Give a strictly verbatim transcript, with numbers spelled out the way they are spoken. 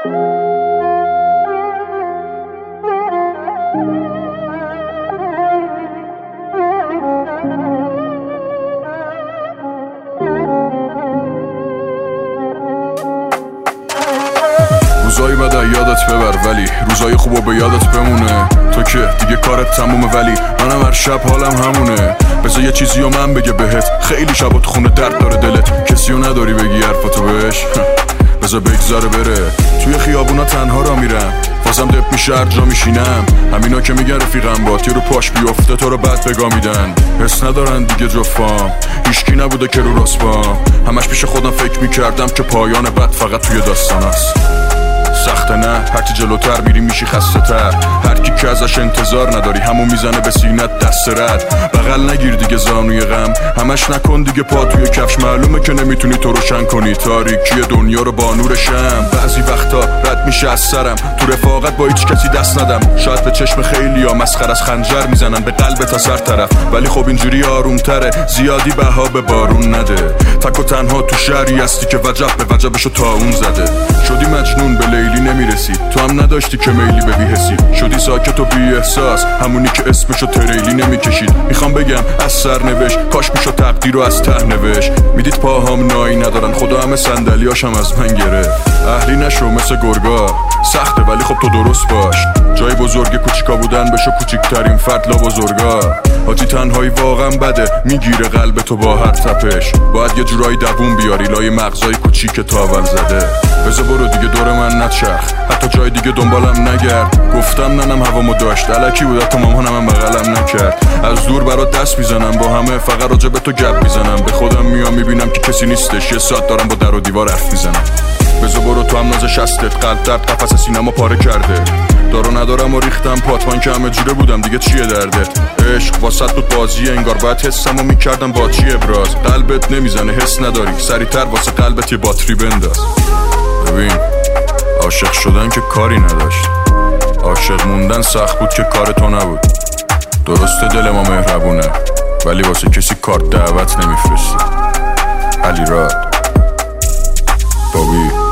روزایی بده یادت ببر ولی روزای خوبو به یادت بمونه. تو که دیگه کارت تمومه ولی منم هر شب حالم همونه. بذار یه چیزی و من بگه بهت، خیلی شبا تو خونه درد داره دلت، کسیو نداری بگی حرفتو بهش. بذار بگذاره بره. توی خیابونا تنها را میرم، بازم دپ میشه هر جا میشینم. همینا که میگن رفیقم باتی رو پاش بیفته تو رو بد بگا میدن. حس ندارن دیگه جفام، هیچکی نبوده که رو راست بام. همش پیش خودم فکر میکردم که پایان بد فقط توی داستان است. سخته نه، هرچی جلوتر میری میشی خسته تر. هر کی که ازش انتظار نداری همون میزنه به سینت دست رد. بغل نگیر دیگه زانوی غم، همش نکن دیگه پا توی کفش. معلومه که نمیتونی تو روشن کنی تاریکی دنیا رو با نور شم. بعضی وقتا رد میشه از سرم، تو رفاقت با هیچ کسی دست ندم. شاید به چشم خیلی ها مسخره از خنجر میزنن به قلب تا سر طرف، ولی خب اینجوری آروم تره. زیادی بها به بارون نده. تک و تنها تو شهری هستی که وجب به وجبشو تا اون زده. شدی مجنون به لیلی نمیرسی، تو هم نداشتی که میلی به بی‌حسی. شدی ساکت و بی احساس، همونی که اسمشو تریلی نمیکشید. میخوام بگم از سر نوشت، کاش میشو تقدیر رو از ته نوشت. میدید پاهام نایی ندارن، خدا همه صندلیاشم از من گرفت. اهلی نشو مثل گرگا، سخته ولی خب تو درست باش. جای بزرگ کوچیکا بودن بشو کوچیکترین فرد لا بزرگا. حاجی تنهایی واقعا بده، میگیره قلب تو با هر تپش. باید یه جورایی دووم بیاری لای مغزای کوچیک تاول زده. بذار برو دیگه دور من نچرخ، حتی جای دیگه دنبالم نگرد. گفتم ننم هوامو داشت، الکی بود حتی مامانم هم بغلم نکرد. از دور برات دست میزنم با همه، فقط راجع به تو گپ میزنم. به خودم میام میبینم که کسی نیستش، یه ساعت دارم با در و دیوار حرف میزنم. بذار برو تو هم ناز شستت، قلب درد قفس سینما پاره کرده. دارو ندارم و ریختم پاتمان که همه جوره بودم دیگه چیه دردت. عشق واسط بود بازیه، انگار باید حسمو میکردم با چی ابراز. قلبت نمیزنه حس نداری، سریعتر واسه قلبت یه باتری بنداز. ببین عاشق شدن که کاری نداشت، عاشق موندن سخت بود که کار تو نبود. درسته دل ما مهربونه ولی واسه کسی کارت دعوت نمیفرسته. علی راد بابی